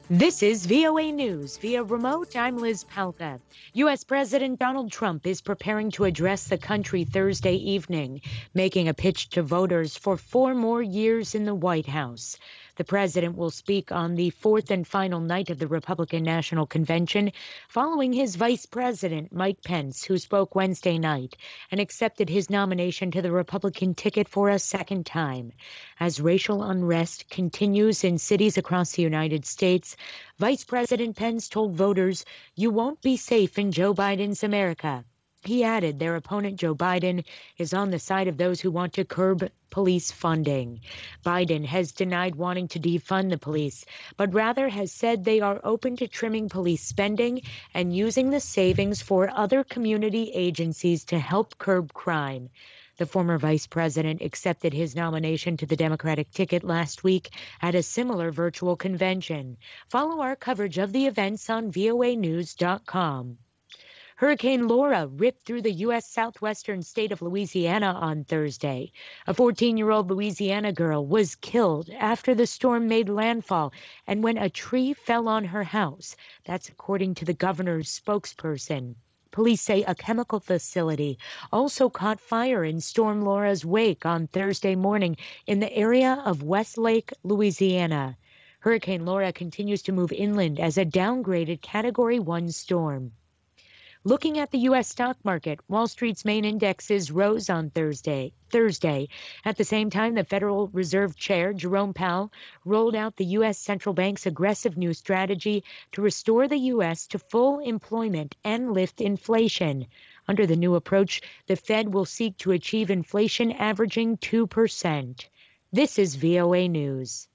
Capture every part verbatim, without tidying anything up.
This is V O A News. Via remote, I'm Liz Palka. U S. President Donald Trump is preparing to address the country Thursday evening, making a pitch to voters for four more years in the White House. The president will speak on the fourth and final night of the Republican National Convention, following his vice president, Mike Pence, who spoke Wednesday night and accepted his nomination to the Republican ticket for a second time. As racial unrest continues in cities across the United States, Vice President Pence told voters, "You won't be safe in Joe Biden's America." He added their opponent, Joe Biden, is on the side of those who want to curb police funding. Biden has denied wanting to defund the police, but rather has said they are open to trimming police spending and using the savings for other community agencies to help curb crime. The former vice president accepted his nomination to the Democratic ticket last week at a similar virtual convention. Follow our coverage of the events on V O A news dot com. Hurricane Laura ripped through the U S southwestern state of Louisiana on Thursday. A fourteen-year-old Louisiana girl was killed after the storm made landfall and when a tree fell on her house. That's according to the governor's spokesperson. Police say a chemical facility also caught fire in Storm Laura's wake on Thursday morning in the area of Westlake, Louisiana. Hurricane Laura continues to move inland as a downgraded Category one storm. Looking at the U S stock market, Wall Street's main indexes rose on Thursday. Thursday. At the same time, the Federal Reserve Chair, Jerome Powell, rolled out the U S central bank's aggressive new strategy to restore the U S to full employment and lift inflation. Under the new approach, the Fed will seek to achieve inflation averaging two percent. This is V O A News.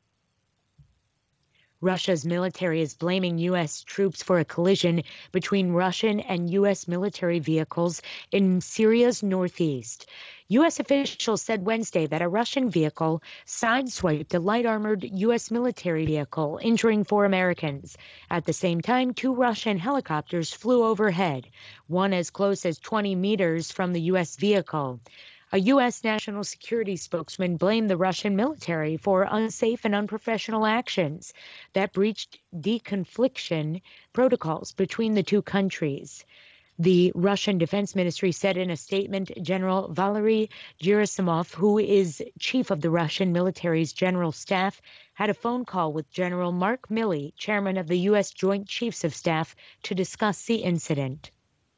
Russia's military is blaming U S troops for a collision between Russian and U S military vehicles in Syria's northeast. U S officials said Wednesday that a Russian vehicle sideswiped a light-armored U S military vehicle, injuring four Americans. At the same time, two Russian helicopters flew overhead, one as close as twenty meters from the U S vehicle. A U S national security spokesman blamed the Russian military for unsafe and unprofessional actions that breached deconfliction protocols between the two countries. The Russian Defense Ministry said in a statement, General Valery Gerasimov, who is chief of the Russian military's general staff, had a phone call with General Mark Milley, chairman of the U S Joint Chiefs of Staff, to discuss the incident.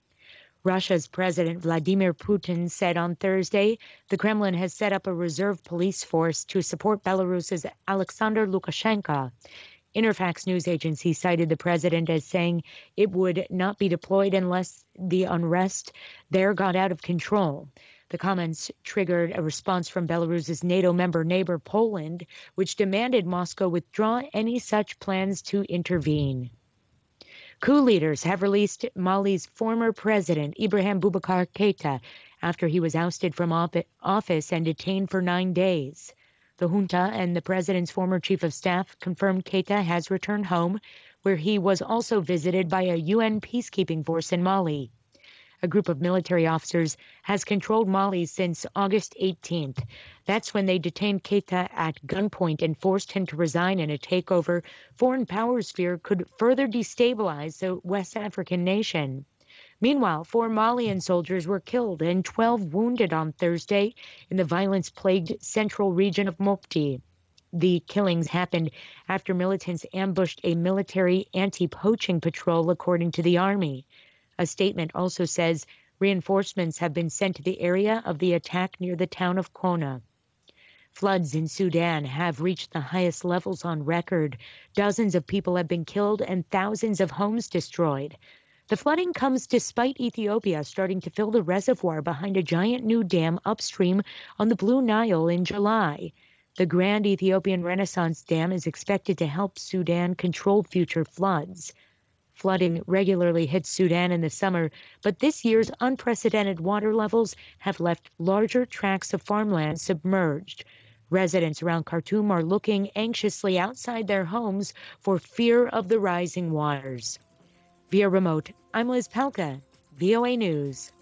Russia's President Vladimir Putin said on Thursday the Kremlin has set up a reserve police force to support Belarus's Alexander Lukashenko. Interfax news agency cited the president as saying it would not be deployed unless the unrest there got out of control. The comments triggered a response from Belarus's NATO member neighbor Poland, which demanded Moscow withdraw any such plans to intervene. Coup leaders have released Mali's former president, Ibrahim Boubacar Keita, after he was ousted from office and detained for nine days. The junta and the president's former chief of staff confirmed Keita has returned home, where he was also visited by a U N peacekeeping force in Mali. A group of military officers has controlled Mali since August eighteenth. That's when they detained Keita at gunpoint and forced him to resign in a takeover foreign powers fear could further destabilize the West African nation. Meanwhile, four Malian soldiers were killed and twelve wounded on Thursday in the violence-plagued central region of Mopti. The killings happened after militants ambushed a military anti-poaching patrol, according to the army. A statement also says reinforcements have been sent to the area of the attack near the town of Kona. Floods in Sudan have reached the highest levels on record. Dozens of people have been killed and thousands of homes destroyed. The flooding comes despite Ethiopia starting to fill the reservoir behind a giant new dam upstream on the Blue Nile in July. The Grand Ethiopian Renaissance Dam is expected to help Sudan control future floods. Flooding regularly hits Sudan in the summer, but this year's unprecedented water levels have left larger tracts of farmland submerged. Residents around Khartoum are looking anxiously outside their homes for fear of the rising waters. Via remote, I'm Liz Palka, V O A News.